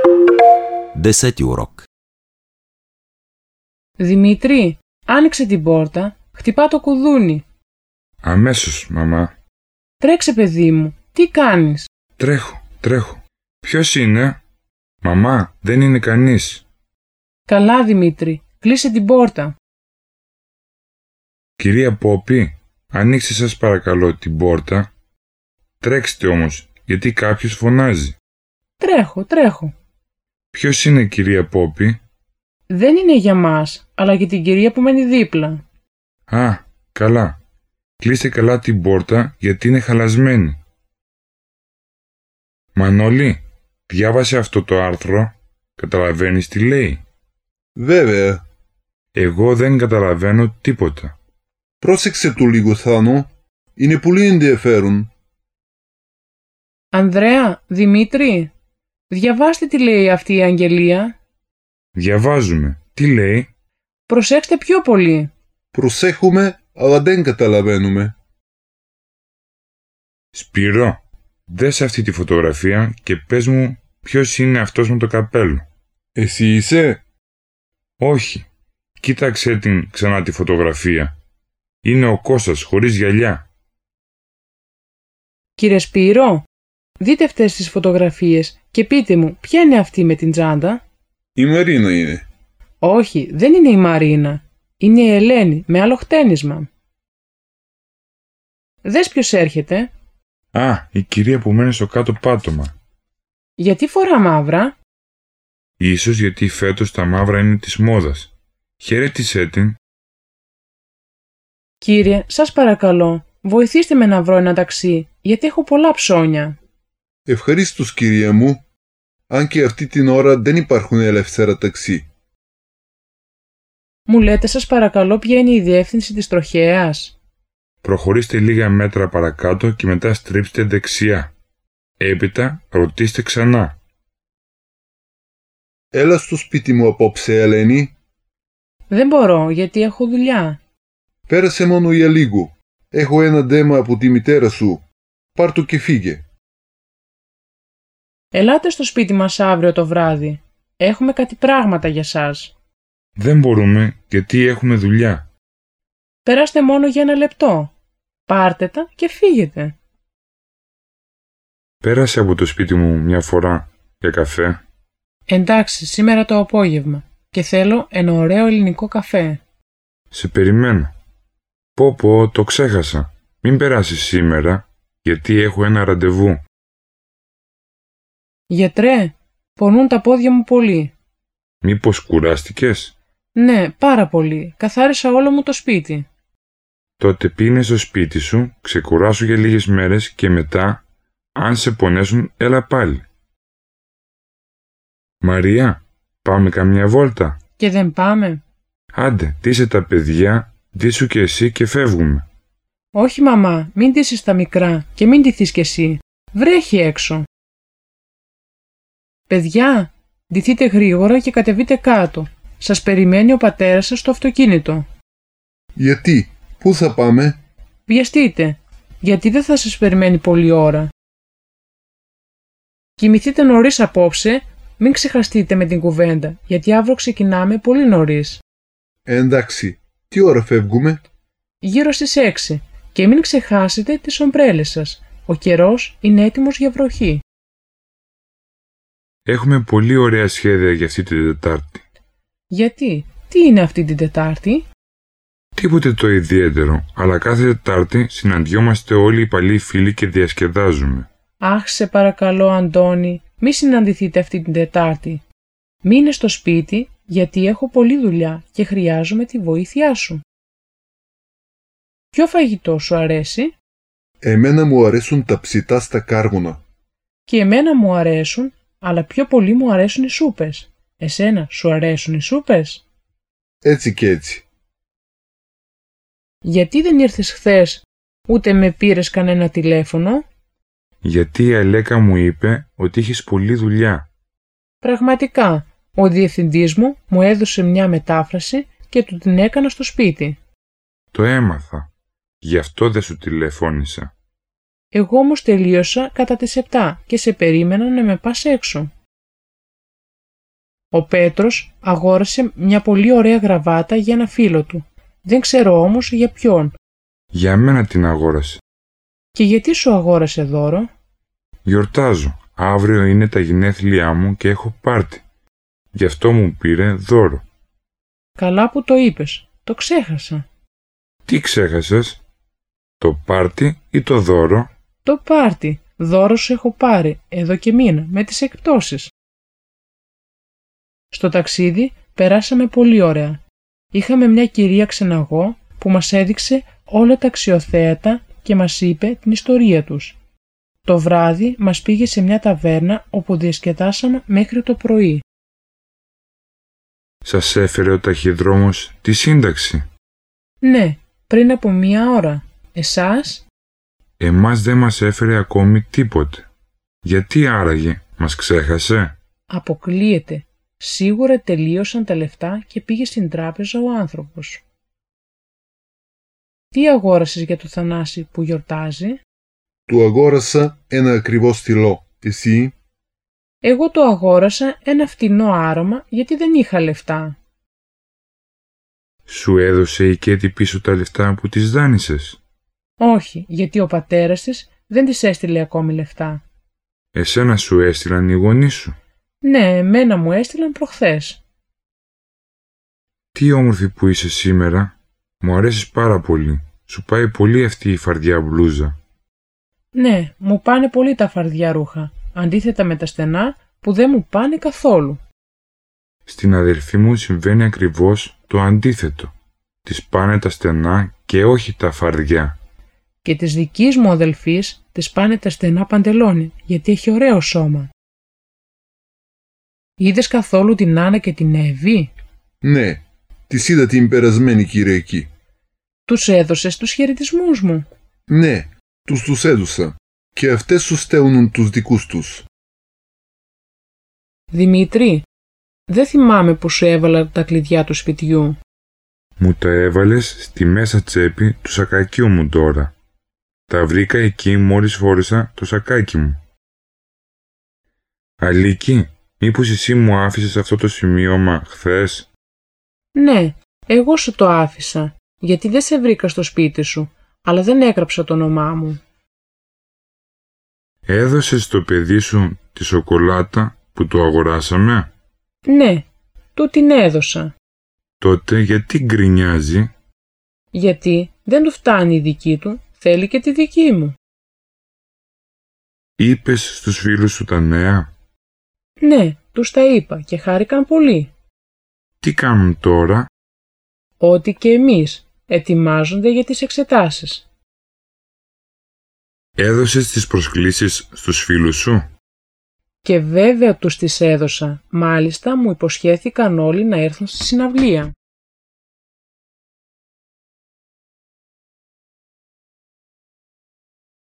Δεσέτιουροκ. Δημήτρη, άνοιξε την πόρτα, χτυπά το κουδούνι. Αμέσως, μαμά. Τρέξε, παιδί μου, τι κάνεις? Τρέχω. Ποιος είναι? Μαμά, δεν είναι κανείς. Καλά, Δημήτρη, κλείσε την πόρτα. Κυρία Πόπη, ανοίξτε σας παρακαλώ την πόρτα. Τρέξτε όμως, γιατί κάποιος φωνάζει. Τρέχω. Ποιος είναι, κυρία Πόπη? Δεν είναι για μας, αλλά για την κυρία που μένει δίπλα. Α, καλά. Κλείστε καλά την πόρτα, γιατί είναι χαλασμένη. Μανώλη, διάβασε αυτό το άρθρο. Καταλαβαίνεις τι λέει? Βέβαια. Εγώ δεν καταλαβαίνω τίποτα. Πρόσεξε το λίγο, Θάνο. Είναι πολύ ενδιαφέρον. Ανδρέα, Δημήτρη, διαβάστε τι λέει αυτή η αγγελία. Διαβάζουμε. Τι λέει? Προσέξτε πιο πολύ. Προσέχουμε, αλλά δεν καταλαβαίνουμε. Σπύρο, δες αυτή τη φωτογραφία και πες μου ποιος είναι αυτός με το καπέλο. Εσύ είσαι? Όχι. Κοίταξε την ξανά τη φωτογραφία. Είναι ο Κώστας χωρίς γυαλιά. Κύριε Σπύρο, δείτε αυτές τις φωτογραφίες και πείτε μου ποια είναι αυτή με την τσάντα. Η Μαρίνα είναι. Όχι, δεν είναι η Μαρίνα. Είναι η Ελένη με άλλο χτένισμα. Δες ποιος έρχεται. Α, η κυρία που μένει στο κάτω πάτωμα. Γιατί φορά μαύρα? Ίσως γιατί φέτος τα μαύρα είναι της μόδας. Χαιρέτησέ την. Κύριε, σας παρακαλώ, βοηθήστε με να βρω ένα ταξί, γιατί έχω πολλά ψώνια. Ευχαρίστως, κυρία μου. Αν και αυτή την ώρα δεν υπάρχουν ελεύθερα ταξί. Μου λέτε σας παρακαλώ ποια είναι η διεύθυνση της τροχέας. Προχωρήστε λίγα μέτρα παρακάτω και μετά στρίψτε δεξιά. Έπειτα ρωτήστε ξανά. Έλα στο σπίτι μου απόψε, Ελένη. Δεν μπορώ, γιατί έχω δουλειά. Πέρασε μόνο για λίγο. Έχω ένα δέμα από τη μητέρα σου. Πάρ' το και φύγε. Ελάτε στο σπίτι μας αύριο το βράδυ. Έχουμε κάτι πράγματα για σας. Δεν μπορούμε γιατί έχουμε δουλειά. Περάστε μόνο για 1 λεπτό. Πάρτε τα και φύγετε. Πέρασε από το σπίτι μου μια φορά για καφέ. Εντάξει, σήμερα το απόγευμα. Και θέλω ένα ωραίο ελληνικό καφέ. Σε περιμένω. Πω, το ξέχασα. Μην περάσεις σήμερα, γιατί έχω ένα ραντεβού. Γιατρέ, πονούν τα πόδια μου πολύ. Μήπως κουράστηκες? Ναι, πάρα πολύ. Καθάρισα όλο μου το σπίτι. Τότε πήγαινε στο σπίτι σου, ξεκουράσου για λίγες μέρες και μετά, αν σε πονέσουν, έλα πάλι. Μαρία, πάμε καμιά βόλτα? Και δεν πάμε? Άντε, ντύσε τα παιδιά, ντύσου και εσύ και φεύγουμε. Όχι, μαμά, μην ντύσεις τα μικρά και μην ντυθείς κι εσύ. Βρέχει έξω. Παιδιά, ντυθείτε γρήγορα και κατεβείτε κάτω. Σας περιμένει ο πατέρας σας στο αυτοκίνητο. Γιατί? Πού θα πάμε? Βιαστείτε, γιατί δεν θα σας περιμένει πολλή ώρα. Κοιμηθείτε νωρίς απόψε, μην ξεχαστείτε με την κουβέντα, γιατί αύριο ξεκινάμε πολύ νωρίς. Εντάξει, τι ώρα φεύγουμε? Γύρω στις 6 και μην ξεχάσετε τις ομπρέλες σας. Ο καιρός είναι έτοιμος για βροχή. Έχουμε πολύ ωραία σχέδια για αυτή την Τετάρτη. Γιατί? Τι είναι αυτή την Τετάρτη? Τίποτε το ιδιαίτερο, αλλά κάθε Τετάρτη συναντιόμαστε όλοι οι παλιοί φίλοι και διασκεδάζουμε. Αχ, σε παρακαλώ, Αντώνη, μη συναντηθείτε αυτή την Τετάρτη. Μείνε στο σπίτι, γιατί έχω πολλή δουλειά και χρειάζομαι τη βοήθειά σου. Ποιο φαγητό σου αρέσει? Εμένα μου αρέσουν τα ψητά στα κάρβουνα. Και εμένα μου αρέσουν, αλλά πιο πολύ μου αρέσουν οι σούπες. Εσένα σου αρέσουν οι σούπες? Έτσι και έτσι. Γιατί δεν ήρθες χθες, ούτε με πήρες κανένα τηλέφωνο? Γιατί η Αλέκα μου είπε ότι είχες πολλή δουλειά. Πραγματικά, ο διευθυντής μου έδωσε μια μετάφραση και του την έκανα στο σπίτι. Το έμαθα. Γι' αυτό δεν σου τηλεφώνησα. Εγώ όμως τελείωσα κατά τις 7 και σε περίμενα να με πας έξω. Ο Πέτρος αγόρασε μια πολύ ωραία γραβάτα για ένα φίλο του. Δεν ξέρω όμως για ποιον. Για μένα την αγόρασε. Και γιατί σου αγόρασε δώρο? Γιορτάζω. Αύριο είναι τα γενέθλιά μου και έχω πάρτι. Γι' αυτό μου πήρε δώρο. Καλά που το είπες. Το ξέχασα. Τι ξέχασες? Το πάρτι ή το δώρο? Το πάρτι. Δώρο σου έχω πάρει εδώ και μήνα με τις εκπτώσεις. Στο ταξίδι περάσαμε πολύ ωραία. Είχαμε μια κυρία ξεναγώ που μας έδειξε όλα τα αξιοθέατα και μας είπε την ιστορία τους. Το βράδυ μας πήγε σε μια ταβέρνα όπου διασκεδάσαμε μέχρι το πρωί. Σας έφερε ο ταχυδρόμος τη σύνταξη? Ναι, πριν από μία ώρα. Εσάς? Εμάς δεν μας έφερε ακόμη τίποτε. Γιατί άραγε, μας ξέχασε? Αποκλείεται. Σίγουρα τελείωσαν τα λεφτά και πήγε στην τράπεζα ο άνθρωπος. Τι αγόρασες για το Θανάση που γιορτάζει? Του αγόρασα ένα ακριβό στυλό. Εσύ? Εγώ το αγόρασα ένα φτηνό άρωμα γιατί δεν είχα λεφτά. Σου έδωσε η Κέτη πίσω τα λεφτά που της δάνεισες? Όχι, γιατί ο πατέρας της δεν της έστειλε ακόμη λεφτά. Εσένα σου έστειλαν οι γονείς σου? Ναι, εμένα μου έστειλαν προχθές. Τι όμορφη που είσαι σήμερα. Μου αρέσεις πάρα πολύ. Σου πάει πολύ αυτή η φαρδιά μπλούζα. Ναι, μου πάνε πολύ τα φαρδιά ρούχα, αντίθετα με τα στενά που δεν μου πάνε καθόλου. Στην αδελφή μου συμβαίνει ακριβώς το αντίθετο. Της πάνε τα στενά και όχι τα φαρδιά. Και της δικής μου αδελφής της πάνε τα στενά παντελόνι, γιατί έχει ωραίο σώμα. Είδες καθόλου την Άννα και την Εύη? Ναι, τις είδα την περασμένη Κυριακή. Τους έδωσες τους χαιρετισμούς μου? Ναι, τους έδωσα. Και αυτές σου στέλνουν τους δικούς τους. Δημήτρη, δεν θυμάμαι που σου έβαλα τα κλειδιά του σπιτιού. Μου τα έβαλες στη μέσα τσέπη του σακακιού μου τώρα. Τα βρήκα εκεί μόλις φόρεσα το σακάκι μου. Αλίκη, μήπως εσύ μου άφησες αυτό το σημείωμα χθες? Ναι, εγώ σου το άφησα, γιατί δεν σε βρήκα στο σπίτι σου, αλλά δεν έγραψα το όνομά μου. Έδωσες στο παιδί σου τη σοκολάτα που το αγοράσαμε? Ναι, του την έδωσα. Τότε γιατί γκρινιάζει? Γιατί δεν του φτάνει η δική του, θέλει και τη δική μου. Είπες στους φίλους σου τα νέα? Ναι, τους τα είπα και χάρηκαν πολύ. Τι κάνουν τώρα? Ό,τι και εμείς, ετοιμάζονται για τις εξετάσεις. Έδωσες τις προσκλήσεις στους φίλους σου? Και βέβαια τους τις έδωσα, μάλιστα μου υποσχέθηκαν όλοι να έρθουν στη συναυλία.